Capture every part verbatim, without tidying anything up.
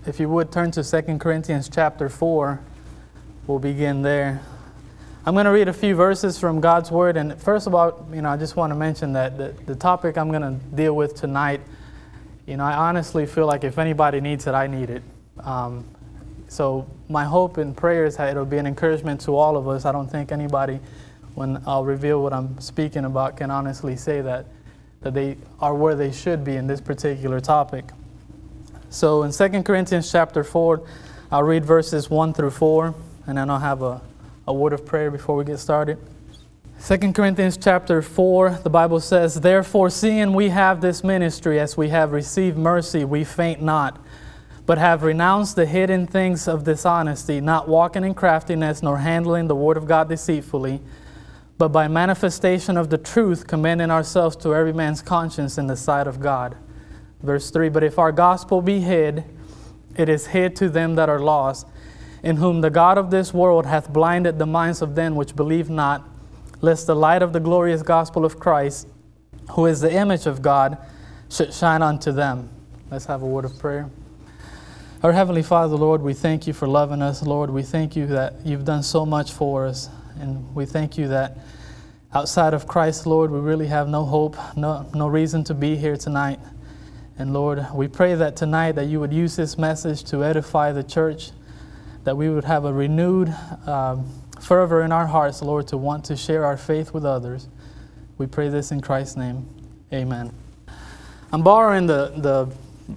If you would turn to Second Corinthians chapter four, we'll begin there. I'm going to read a few verses from God's Word. And first of all, you know, I just want to mention that the, the topic I'm going to deal with tonight, you know, I honestly feel like if anybody needs it, I need it. Um, so my hope and prayer is that it'll be an encouragement to all of us. I don't think anybody, when I'll reveal what I'm speaking about, can honestly say that, that they are where they should be in this particular topic. So in Second Corinthians chapter four, I'll read verses one through four, and then I'll have a, a word of prayer before we get started. Second Corinthians chapter four, the Bible says, "Therefore, seeing we have this ministry, as we have received mercy, we faint not, but have renounced the hidden things of dishonesty, not walking in craftiness, nor handling the word of God deceitfully, but by manifestation of the truth, commending ourselves to every man's conscience in the sight of God." Verse three, "But if our gospel be hid, it is hid to them that are lost, in whom the God of this world hath blinded the minds of them which believe not, lest the light of the glorious gospel of Christ, who is the image of God, should shine unto them." Let's have a word of prayer. Our Heavenly Father, Lord, we thank you for loving us. Lord, we thank you that you've done so much for us. And we thank you that outside of Christ, Lord, we really have no hope, no, no reason to be here tonight. And Lord, we pray that tonight that you would use this message to edify the church, that we would have a renewed um, fervor in our hearts, Lord, to want to share our faith with others. We pray this in Christ's name. Amen. I'm borrowing the the,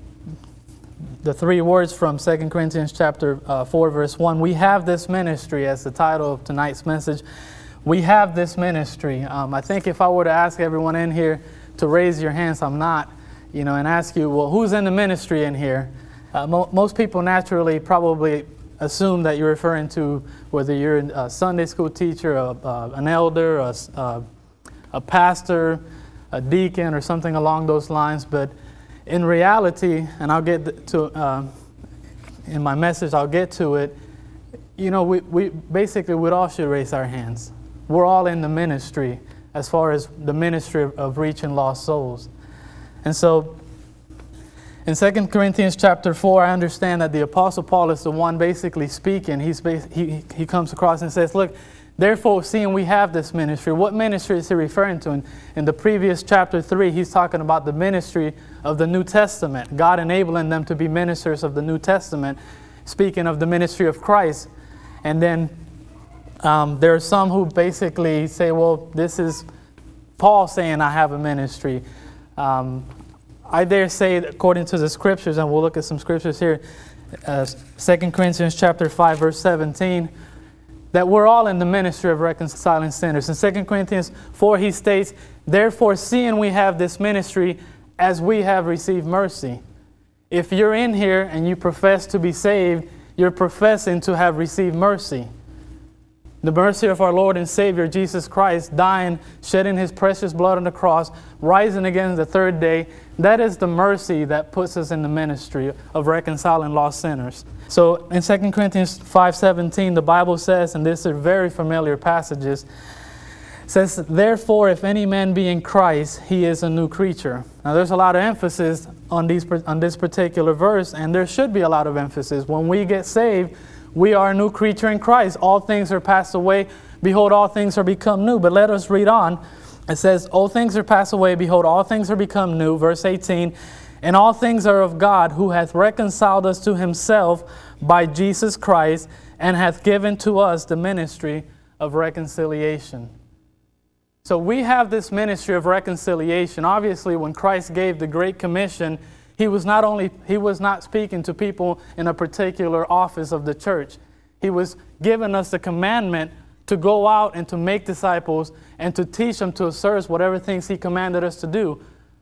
the three words from Second Corinthians chapter uh, four, verse one. We have this ministry as the title of tonight's message. We have this ministry. Um, I think if I were to ask everyone in here to raise your hands, I'm not, you know, and ask you, well, who's in the ministry in here? Uh, mo- most people naturally probably assume that you're referring to whether you're a Sunday school teacher, a, uh, an elder, a, uh, a pastor, a deacon, or something along those lines. But in reality, and I'll get to, uh, in my message, I'll get to it, you know, we, we basically, we all should raise our hands. We're all in the ministry as far as the ministry of, of reaching lost souls. And so in Second Corinthians chapter four, I understand that the Apostle Paul is the one basically speaking. He's he, he comes across and says, look, therefore, seeing we have this ministry, what ministry is he referring to? In, in the previous chapter three, he's talking about the ministry of the New Testament, God enabling them to be ministers of the New Testament, speaking of the ministry of Christ. And then um, there are some who basically say, well, this is Paul saying I have a ministry. Um, I dare say, according to the scriptures, and we'll look at some scriptures here, uh, Second Corinthians chapter five, verse seventeen, that we're all in the ministry of reconciling sinners. In Second Corinthians four, he states, "Therefore, seeing we have this ministry, as we have received mercy." If you're in here and you profess to be saved, you're professing to have received mercy. The mercy of our Lord and Savior, Jesus Christ, dying, shedding his precious blood on the cross, rising again the third day. That is the mercy that puts us in the ministry of reconciling lost sinners. So in Second Corinthians five seventeen, the Bible says, and these are very familiar passages, says, "Therefore, if any man be in Christ, he is a new creature." Now there's a lot of emphasis on these on this particular verse, and there should be a lot of emphasis. When we get saved, we are a new creature in Christ. All things are passed away. Behold, all things are become new. But let us read on. It says, all things are passed away. Behold, all things are become new. Verse eighteen, "And all things are of God, who hath reconciled us to himself by Jesus Christ, and hath given to us the ministry of reconciliation." So we have this ministry of reconciliation. Obviously, when Christ gave the Great Commission, He was not only, he was not speaking to people in a particular office of the church. He was giving us the commandment to go out and to make disciples and to teach them to observe whatever things he commanded us to do.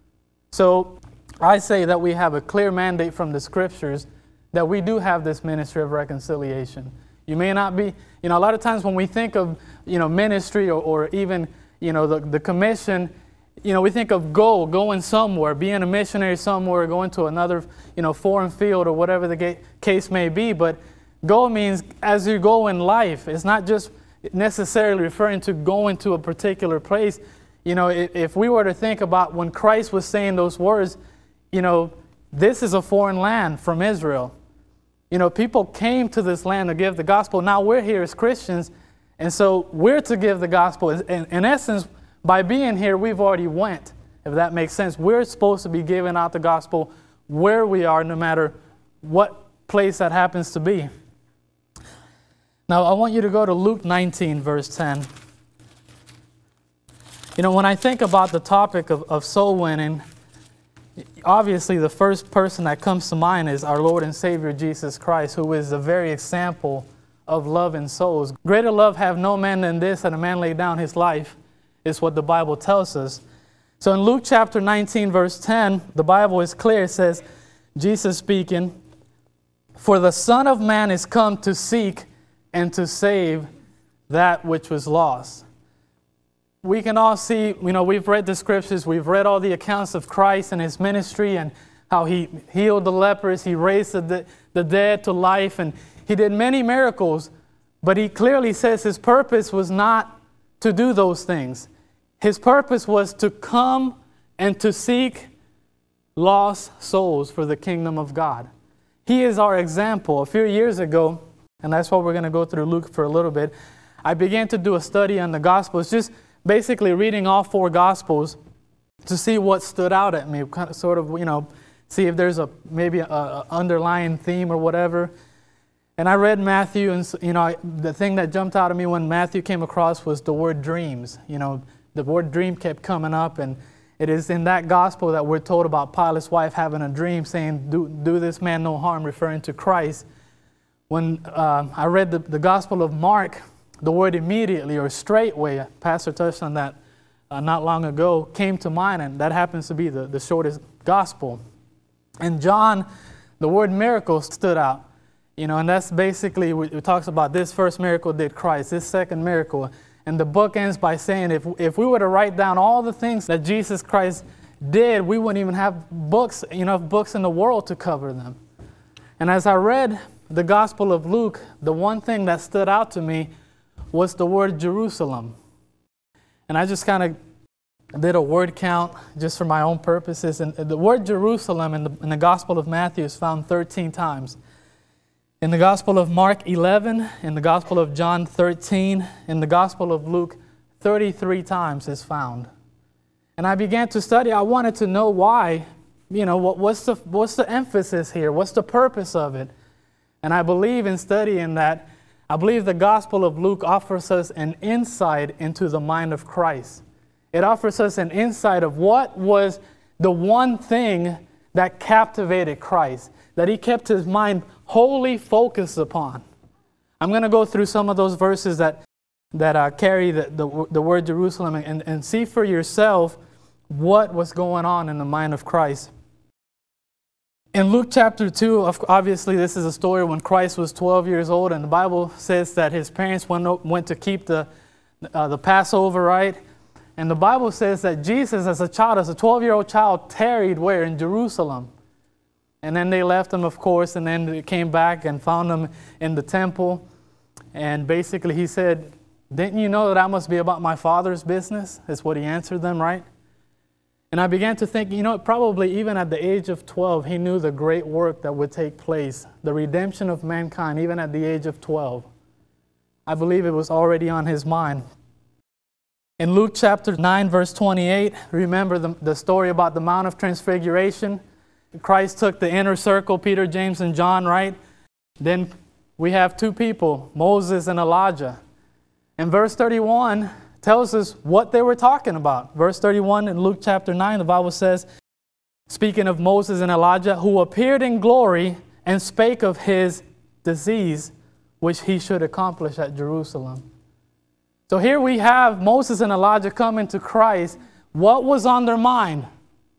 So I say that we have a clear mandate from the scriptures that we do have this ministry of reconciliation. You may not be, you know, a lot of times when we think of, you know, ministry or, or even, you know, the, the commission, you know, we think of go, going somewhere, being a missionary somewhere, going to another, you know, foreign field or whatever the case may be. But go means as you go in life. It's not just necessarily referring to going to a particular place. You know, if, if we were to think about when Christ was saying those words, you know, this is a foreign land from Israel. You know, people came to this land to give the gospel. Now we're here as Christians, and so we're to give the gospel. In, in essence, by being here, we've already went, if that makes sense. We're supposed to be giving out the gospel where we are, no matter what place that happens to be. Now, I want you to go to Luke nineteen, verse ten. You know, when I think about the topic of, of soul winning, obviously the first person that comes to mind is our Lord and Savior Jesus Christ, who is the very example of love in souls. Greater love have no man than this, that a man lay down his life, is what the Bible tells us. So in Luke chapter nineteen, verse ten, the Bible is clear. It says, Jesus speaking, "For the Son of Man is come to seek and to save that which was lost." We can all see, you know, we've read the scriptures, we've read all the accounts of Christ and his ministry and how he healed the lepers, he raised the, the dead to life, and he did many miracles, but he clearly says his purpose was not to do those things. His purpose was to come and to seek lost souls for the kingdom of God. He is our example. A few years ago, and that's what we're going to go through Luke for a little bit, I began to do a study on the Gospels, just basically reading all four Gospels to see what stood out at me, kind of, sort of, you know, see if there's a maybe a, a underlying theme or whatever. And I read Matthew, and you know, I, the thing that jumped out at me when Matthew came across was the word dreams. You know, the word dream kept coming up, and it is in that gospel that we're told about Pilate's wife having a dream saying, do, do this man no harm, referring to Christ. When uh, I read the, the Gospel of Mark, the word immediately or straightway, Pastor touched on that uh, not long ago, came to mind, and that happens to be the, the shortest gospel. In John, the word miracle stood out. You know, and that's basically, it talks about this first miracle did Christ, this second miracle. And the book ends by saying if, if we were to write down all the things that Jesus Christ did, we wouldn't even have books, enough books in the world to cover them. And as I read the Gospel of Luke, the one thing that stood out to me was the word Jerusalem. And I just kind of did a word count just for my own purposes. And the word Jerusalem in the, in the Gospel of Matthew is found thirteen times. In the Gospel of Mark, eleven. In the Gospel of John, thirteen. In the Gospel of Luke, thirty-three times is found. And I began to study. I wanted to know why. You know, what, what's the what's the emphasis here? What's the purpose of it? And I believe in studying that, I believe the Gospel of Luke offers us an insight into the mind of Christ. It offers us an insight of what was the one thing that captivated Christ, that he kept his mind wholly focused upon. I'm going to go through some of those verses that that uh, carry the, the, the word Jerusalem and, and see for yourself what was going on in the mind of Christ. In Luke chapter two, obviously this is a story when Christ was twelve years old, and the Bible says that his parents went, went to keep the, uh, the Passover, right? And the Bible says that Jesus, as a child, as a twelve-year-old child, tarried where? In Jerusalem. And then they left him, of course, and then they came back and found him in the temple. And basically he said, "Didn't you know that I must be about my Father's business?" Is what he answered them, right? And I began to think, you know, probably even at the age of twelve, he knew the great work that would take place, the redemption of mankind, even at the age of twelve. I believe it was already on his mind. In Luke chapter nine, verse twenty-eight, remember the, the story about the Mount of Transfiguration? Christ took the inner circle, Peter, James, and John, right? Then we have two people, Moses and Elijah. And verse thirty-one tells us what they were talking about. Verse thirty-one in Luke chapter nine, the Bible says, speaking of Moses and Elijah, who appeared in glory and spake of his disease, which he should accomplish at Jerusalem. So here we have Moses and Elijah coming to Christ. What was on their mind?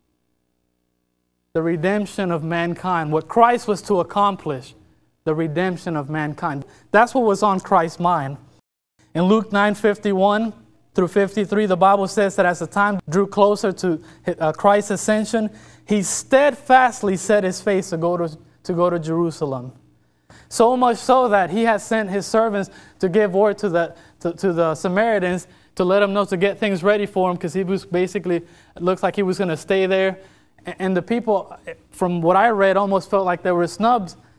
The redemption of mankind. What Christ was to accomplish, the redemption of mankind. That's what was on Christ's mind. In Luke nine fifty-one through fifty-three, the Bible says that as the time drew closer to uh, Christ's ascension, he steadfastly set his face to go to, to go to Jerusalem. So much so that he had sent his servants to give word to the to, to the Samaritans to let them know to get things ready for him, because he was basically, it looks like he was going to stay there. And the people, from what I read, almost felt like they were snubbed.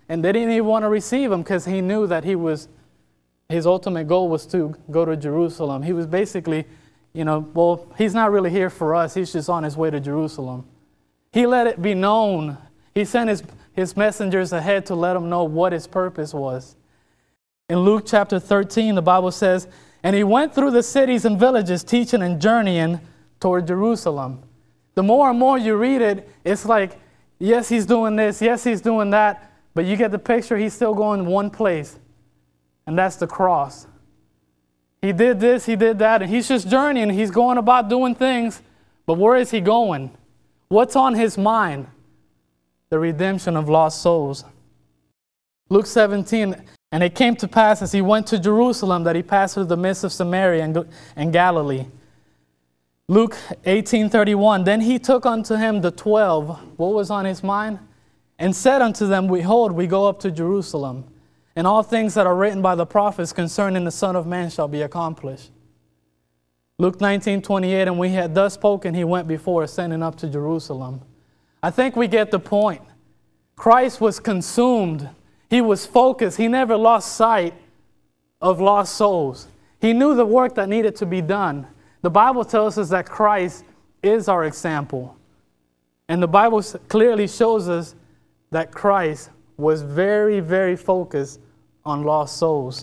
and they didn't even want to receive him because he knew that he was, his ultimate goal was to go to Jerusalem. He was basically, you know, well, he's not really here for us. He's just on his way to Jerusalem. He let it be known. He sent his, his messengers ahead to let him know what his purpose was. In Luke chapter thirteen, the Bible says, and he went through the cities and villages, teaching and journeying toward Jerusalem. The more and more you read it, it's like, yes, he's doing this, yes, he's doing that, but you get the picture, he's still going one place, and that's the cross. He did this, he did that, and he's just journeying, he's going about doing things, but where is he going? What's on his mind? The redemption of lost souls. Luke seventeen, and it came to pass as he went to Jerusalem that he passed through the midst of Samaria and, and Galilee. Luke eighteen thirty-one, then he took unto him the twelve. What was on his mind? And said unto them, behold, we go up to Jerusalem, and all things that are written by the prophets concerning the Son of Man shall be accomplished. Luke nineteen twenty-eight, and when he had thus spoken, he went before, ascending up to Jerusalem. I think we get the point. Christ was consumed. He was focused. He never lost sight of lost souls. He knew the work that needed to be done. The Bible tells us that Christ is our example. And the Bible clearly shows us that Christ was very, very focused on lost souls.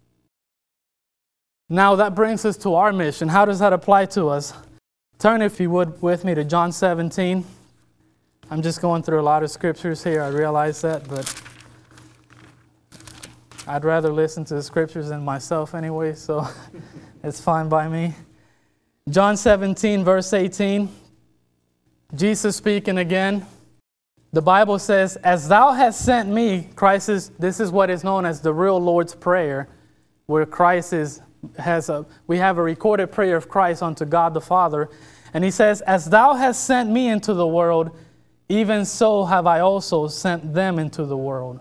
Now that brings us to our mission. How does that apply to us? Turn, if you would, with me to John seventeen. I'm just going through a lot of scriptures here. I realize that, but I'd rather listen to the scriptures than myself anyway, so it's fine by me. John seventeen, verse eighteen. Jesus speaking again. The Bible says, as thou hast sent me, Christ is, this is what is known as the real Lord's Prayer, where Christ is, has a, we have a recorded prayer of Christ unto God the Father. And he says, as thou hast sent me into the world, even so have I also sent them into the world.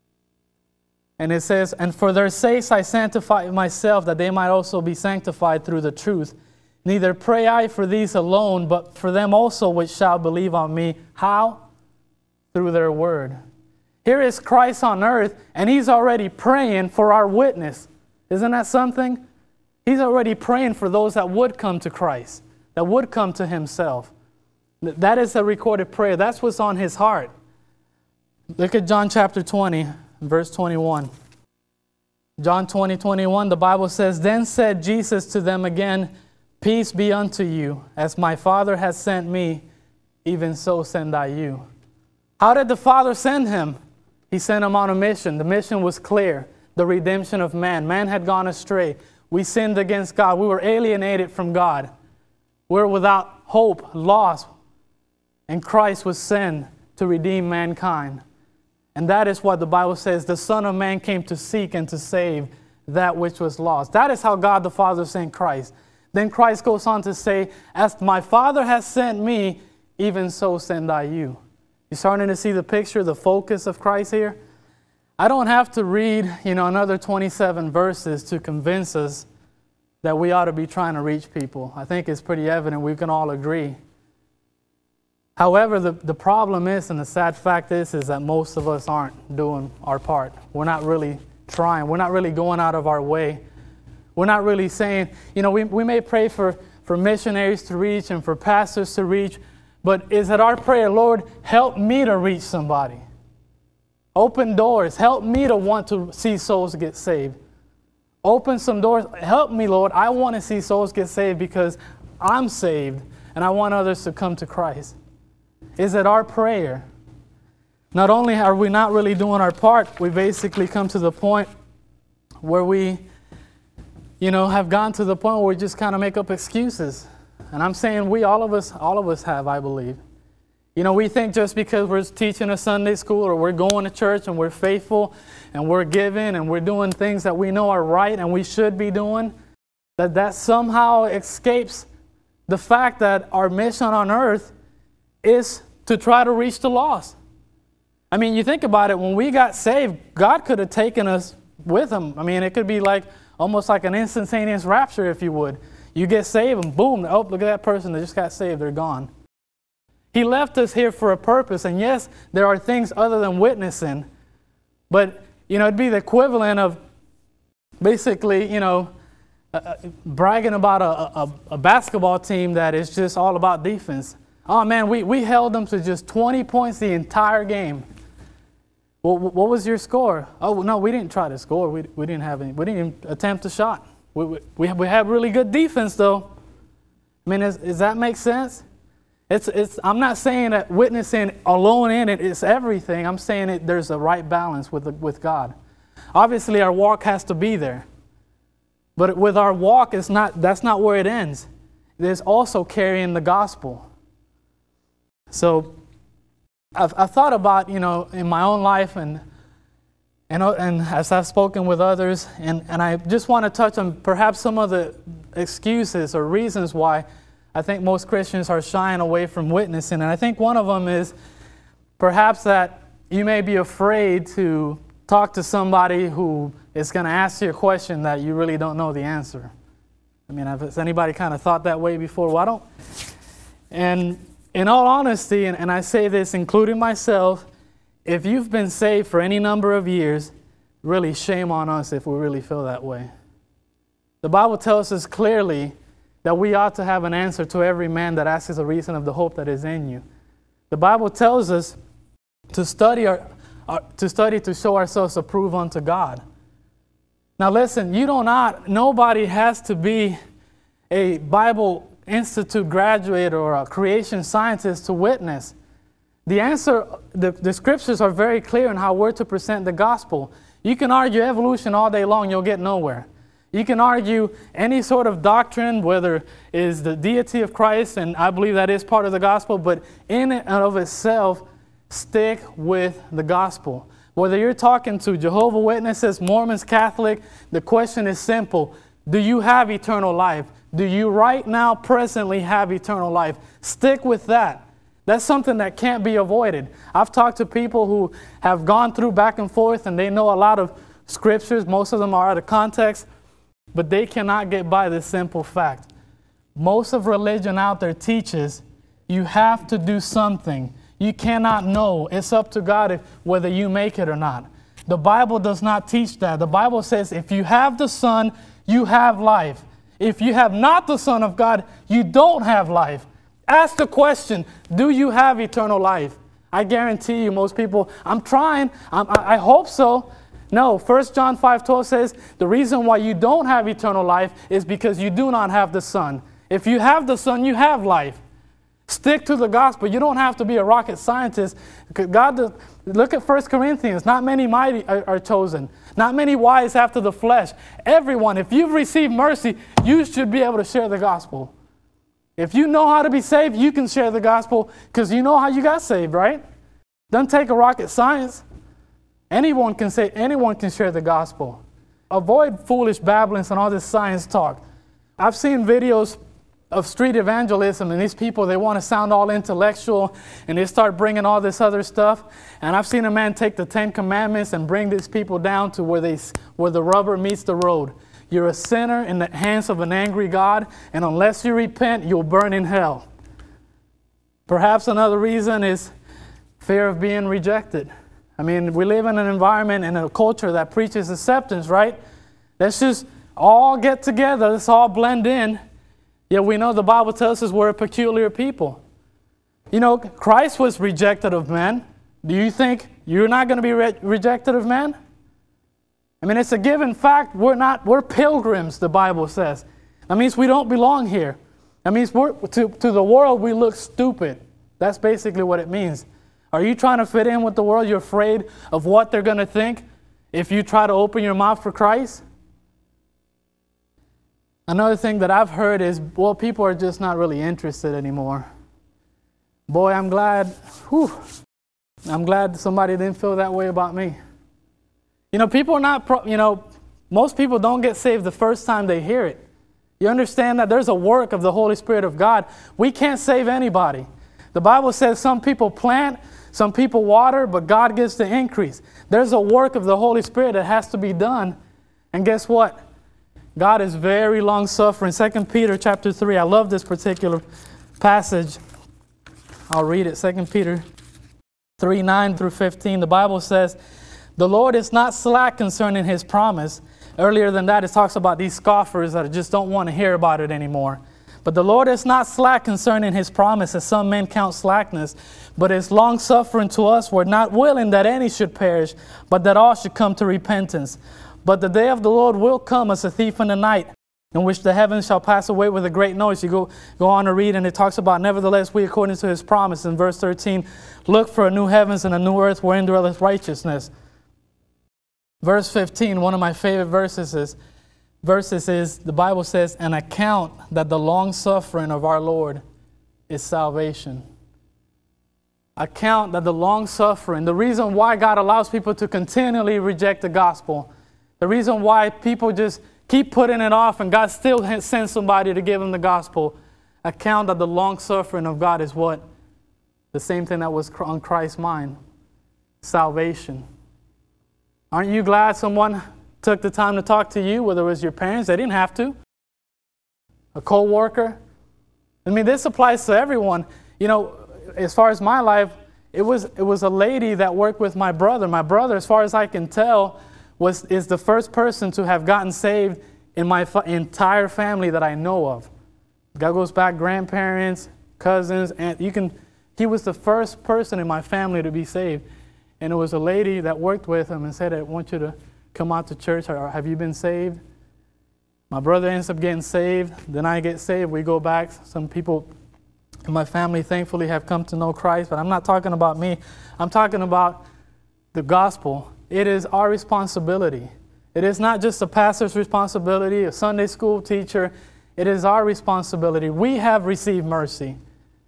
And it says, and for their sakes I sanctify myself, that they might also be sanctified through the truth. Neither pray I for these alone, but for them also which shall believe on me. How? Through their word. Here is Christ on earth, and he's already praying for our witness. Isn't that something? He's already praying for those that would come to Christ, that would come to himself. That is a recorded prayer. That's what's on his heart. Look at John chapter twenty, verse twenty-one. John twenty, twenty-one, the Bible says, then said Jesus to them again, peace be unto you. As my Father has sent me, even so send I you. How did the Father send him? He sent him on a mission. The mission was clear. The redemption of man. Man had gone astray. We sinned against God. We were alienated from God. We were without hope, lost. And Christ was sent to redeem mankind. And that is what the Bible says. The Son of Man came to seek and to save that which was lost. That is how God the Father sent Christ. Then Christ goes on to say, as my Father has sent me, even so send I you. You starting to see the picture, the focus of Christ here? I don't have to read, you know, another twenty-seven verses to convince us that we ought to be trying to reach people. I think it's pretty evident. We can all agree. However, the, the problem is, and the sad fact is, is that most of us aren't doing our part. We're not really trying. We're not really going out of our way. We're not really saying, you know, we, we may pray for, for missionaries to reach and for pastors to reach, but is it our prayer, Lord, help me to reach somebody. Open doors. Help me to want to see souls get saved. Open some doors. Help me, Lord. I want to see souls get saved because I'm saved and I want others to come to Christ. Is it our prayer? Not only are we not really doing our part, we basically come to the point where we, you know, have gone to the point where we just kind of make up excuses. And I'm saying we, all of us, all of us have, I believe. You know, we think just because we're teaching a Sunday school or we're going to church and we're faithful and we're giving and we're doing things that we know are right and we should be doing, that that somehow escapes the fact that our mission on earth is to try to reach the lost. I mean, you think about it, when we got saved, God could have taken us with him. I mean, it could be like almost like an instantaneous rapture, if you would. You get saved and boom, oh, look at that person that just got saved, they're gone. He left us here for a purpose, and yes, there are things other than witnessing, But, you know, it'd be the equivalent of basically, you know, uh, bragging about a, a, a basketball team that is just all about defense. Oh, man, we, we held them to just twenty points the entire game. Well, what was your score? Oh, no, we didn't try to score. We, we didn't have any. We didn't even attempt a shot. We, we, we had really good defense, though. I mean, is, does that make sense? It's, it's, I'm not saying that witnessing alone in it is everything. I'm saying it, there's a right balance with, the, with God. Obviously, our walk has to be there. But with our walk, it's not, that's not where it ends. There's also carrying the gospel. So I've, I've thought about, you know, in my own life and, and, and as I've spoken with others, and, and I just want to touch on perhaps some of the excuses or reasons why I think most Christians are shying away from witnessing. And I think one of them is perhaps that you may be afraid to talk to somebody who is going to ask you a question that you really don't know the answer. I mean, has anybody kind of thought that way before? Well, I don't. And in all honesty, and, and I say this including myself, if you've been saved for any number of years, really shame on us if we really feel that way. The Bible tells us clearly that we ought to have an answer to every man that asks a reason of the hope that is in you. The Bible tells us to study our, our to study to show ourselves approved unto God. Now listen, you do not, nobody has to be a Bible Institute graduate or a creation scientist to witness. The answer, the, the scriptures are very clear on how we're to present the gospel. You can argue evolution all day long, you'll get nowhere. You can argue any sort of doctrine, whether it is the deity of Christ, and I believe that is part of the gospel, but in and of itself, stick with the gospel. Whether you're talking to Jehovah's Witnesses, Mormons, Catholic, the question is simple. Do you have eternal life? Do you right now, presently, have eternal life? Stick with that. That's something that can't be avoided. I've talked to people who have gone through back and forth, and they know a lot of scriptures. Most of them are out of context. But they cannot get by this simple fact. Most of religion out there teaches you have to do something. You cannot know. It's up to God if, whether you make it or not. The Bible does not teach that. The Bible says if you have the Son, you have life. If you have not the Son of God, you don't have life. Ask the question, do you have eternal life? I guarantee you most people, I'm trying, I'm, I, I hope so. No, First John five twelve says the reason why you don't have eternal life is because you do not have the Son. If you have the Son, you have life. Stick to the gospel. You don't have to be a rocket scientist. God, does, look at First Corinthians. Not many mighty are, are chosen. Not many wise after the flesh. Everyone, if you've received mercy, you should be able to share the gospel. If you know how to be saved, you can share the gospel because you know how you got saved, right? Doesn't take a rocket science. Anyone can say, anyone can share the gospel. Avoid foolish babblings and all this science talk. I've seen videos of street evangelism, and these people, they want to sound all intellectual, and they start bringing all this other stuff. And I've seen a man take the Ten Commandments and bring these people down to where they, where the rubber meets the road. You're a sinner in the hands of an angry God, and unless you repent, you'll burn in hell. Perhaps another reason is fear of being rejected. I mean, we live in an environment and a culture that preaches acceptance, right? Let's just all get together. Let's all blend in. Yet we know the Bible tells us we're a peculiar people. You know, Christ was rejected of men. Do you think you're not going to be re- rejected of men? I mean, it's a given fact. We're not, we're pilgrims, the Bible says. That means we don't belong here. That means we're, to, to the world, we look stupid. That's basically what it means. Are you trying to fit in with the world? You're afraid of what they're going to think if you try to open your mouth for Christ? Another thing that I've heard is, well, people are just not really interested anymore. Boy, I'm glad, whew, I'm glad somebody didn't feel that way about me. You know, people are not, pro- you know, most people don't get saved the first time they hear it. You understand that there's a work of the Holy Spirit of God. We can't save anybody. The Bible says some people plant, some people water, but God gives the increase. There's a work of the Holy Spirit that has to be done. And guess what? God is very long-suffering. Second Peter chapter three. I love this particular passage. I'll read it. Second Peter three, nine through fifteen. The Bible says, The Lord is not slack concerning his promise. Earlier than that, it talks about these scoffers that just don't want to hear about it anymore. But the Lord is not slack concerning his promise, as some men count slackness, but is long-suffering to us. We're not willing that any should perish, but that all should come to repentance. But the day of the Lord will come as a thief in the night, in which the heavens shall pass away with a great noise. You go, go on to read, and it talks about, nevertheless, we, according to his promise, in verse thirteen, look for a new heavens and a new earth wherein dwelleth righteousness. Verse fifteen, one of my favorite verses is, verses is, the Bible says, an account that the long suffering of our Lord is salvation. Account that the long suffering, the reason why God allows people to continually reject the gospel, the reason why people just keep putting it off and God still sends somebody to give them the gospel, account that the long suffering of God is what? The same thing that was on Christ's mind, salvation. Aren't you glad someone took the time to talk to you, whether it was your parents? They didn't have to. A co-worker. I mean, this applies to everyone. You know, as far as my life, it was it was a lady that worked with my brother. My brother, as far as I can tell, was is the first person to have gotten saved in my fa- entire family that I know of. God goes back, grandparents, cousins, and you can. He was the first person in my family to be saved. And it was a lady that worked with him and said, I want you to come out to church, or have you been saved? My brother ends up getting saved. Then I get saved. We go back. Some people in my family, thankfully, have come to know Christ. But I'm not talking about me. I'm talking about the gospel. It is our responsibility. It is not just a pastor's responsibility, a Sunday school teacher. It is our responsibility. We have received mercy.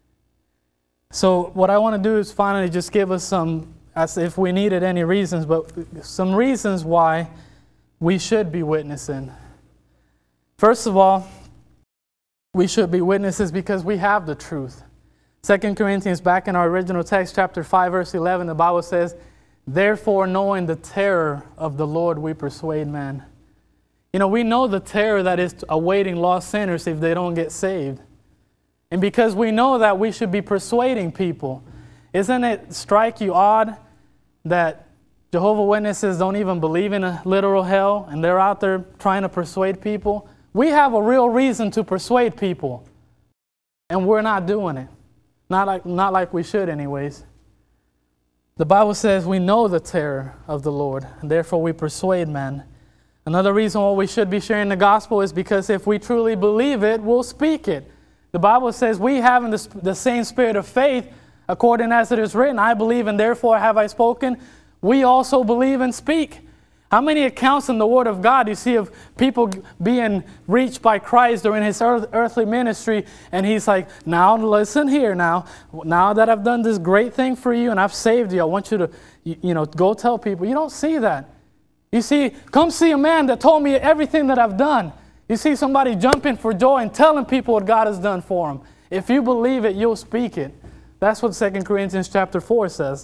So what I want to do is finally just give us some, as if we needed any reasons, but some reasons why we should be witnessing. First of all, we should be witnesses because we have the truth. Second Corinthians, back in our original text, chapter five, verse eleven, the Bible says, therefore, knowing the terror of the Lord, we persuade men. You know, we know the terror that is awaiting lost sinners if they don't get saved. And because we know that, we should be persuading people. Isn't it strike you odd that Jehovah's Witnesses don't even believe in a literal hell and they're out there trying to persuade people? We have a real reason to persuade people, and we're not doing it. Not like, not like we should anyways. The Bible says we know the terror of the Lord, and therefore we persuade men. Another reason why we should be sharing the gospel is because if we truly believe it, we'll speak it. The Bible says we have the, the same spirit of faith, according as it is written, I believe and therefore have I spoken. We also believe and speak. How many accounts in the Word of God you see of people being reached by Christ during his earth, earthly ministry, and he's like, now listen here now. Now that I've done this great thing for you and I've saved you, I want you to, you, you know, go tell people. You don't see that. You see, come see a man that told me everything that I've done. You see somebody jumping for joy and telling people what God has done for them. If you believe it, you'll speak it. That's what Second Corinthians chapter four says.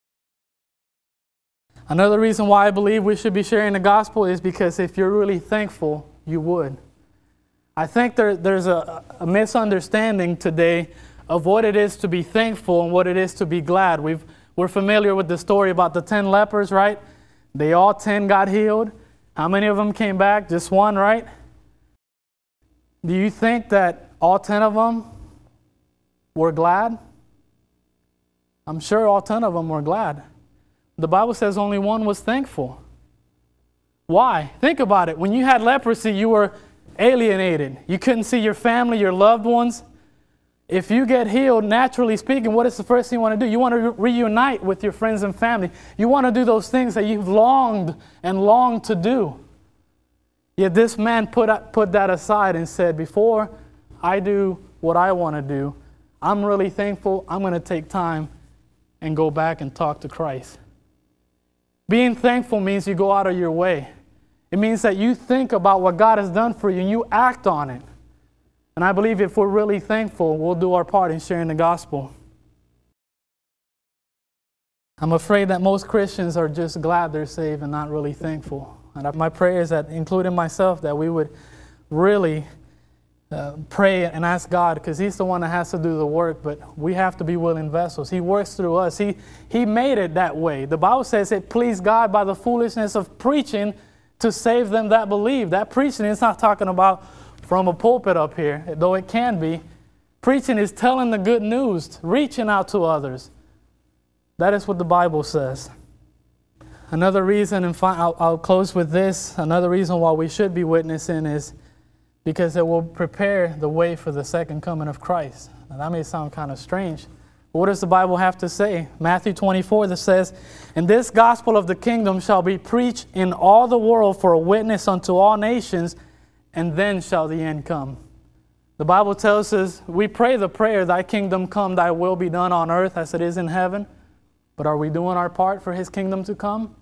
Another reason why I believe we should be sharing the gospel is because if you're really thankful, you would. I think there, there's a, a misunderstanding today of what it is to be thankful and what it is to be glad. We've, we're familiar with the story about the ten lepers, right? They all ten got healed. How many of them came back? Just one, right? Do you think that all ten of them were glad? I'm sure all ten of them were glad. The Bible says only one was thankful. Why? Think about it. When you had leprosy, you were alienated. You couldn't see your family, your loved ones. If you get healed, naturally speaking, what is the first thing you want to do? You want to re- reunite with your friends and family. You want to do those things that you've longed and longed to do. Yet this man put, put that aside and said, before I do what I want to do, I'm really thankful. I'm going to take time and go back and talk to Christ. Being thankful means you go out of your way. It means that you think about what God has done for you and you act on it. And I believe if we're really thankful, we'll do our part in sharing the gospel. I'm afraid that most Christians are just glad they're saved and not really thankful. And my prayer is that, including myself, that we would really uh, pray and ask God, because He's the one that has to do the work, but we have to be willing vessels. He works through us. He, he made it that way. The Bible says it pleased God by the foolishness of preaching to save them that believe. That preaching is not talking about from a pulpit up here, though it can be. Preaching is telling the good news, reaching out to others. That is what the Bible says. Another reason, and fi- I'll, I'll close with this, another reason why we should be witnessing is because it will prepare the way for the second coming of Christ. Now, that may sound kind of strange. But what does the Bible have to say? Matthew twenty-four that says, "And this gospel of the kingdom shall be preached in all the world for a witness unto all nations, and then shall the end come." The Bible tells us, we pray the prayer, "Thy kingdom come, thy will be done on earth as it is in heaven." But are we doing our part for His kingdom to come?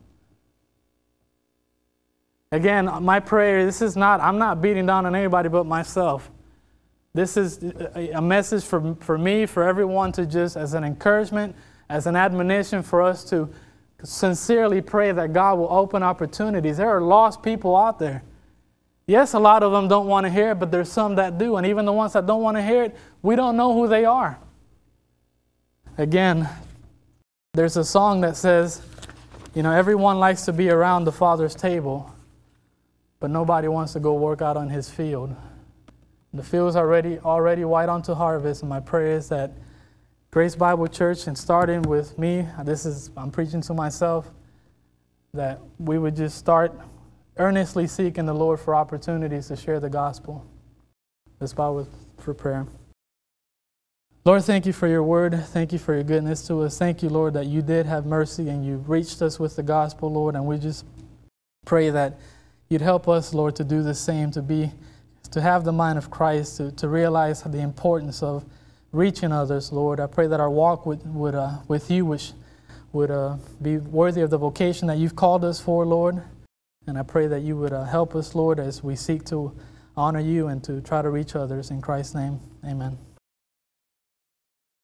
Again, my prayer, this is not, I'm not beating down on anybody but myself. This is a message for, for me, for everyone, to just, as an encouragement, as an admonition for us to sincerely pray that God will open opportunities. There are lost people out there. Yes, a lot of them don't want to hear it, but there's some that do. And even the ones that don't want to hear it, we don't know who they are. Again, there's a song that says, you know, everyone likes to be around the Father's table, but nobody wants to go work out on His field. The field's already already white unto harvest, and my prayer is that Grace Bible Church, and starting with me, this is, I'm preaching to myself, that we would just start earnestly seeking the Lord for opportunities to share the gospel. Let's bow with, for prayer. Lord, thank You for Your word. Thank You for Your goodness to us. Thank You, Lord, that You did have mercy and You reached us with the gospel, Lord, and we just pray that You'd help us, Lord, to do the same, to be, to have the mind of Christ, to, to realize the importance of reaching others, Lord. I pray that our walk with, with, uh, with You which would uh, be worthy of the vocation that You've called us for, Lord. And I pray that You would uh, help us, Lord, as we seek to honor You and to try to reach others. In Christ's name, amen.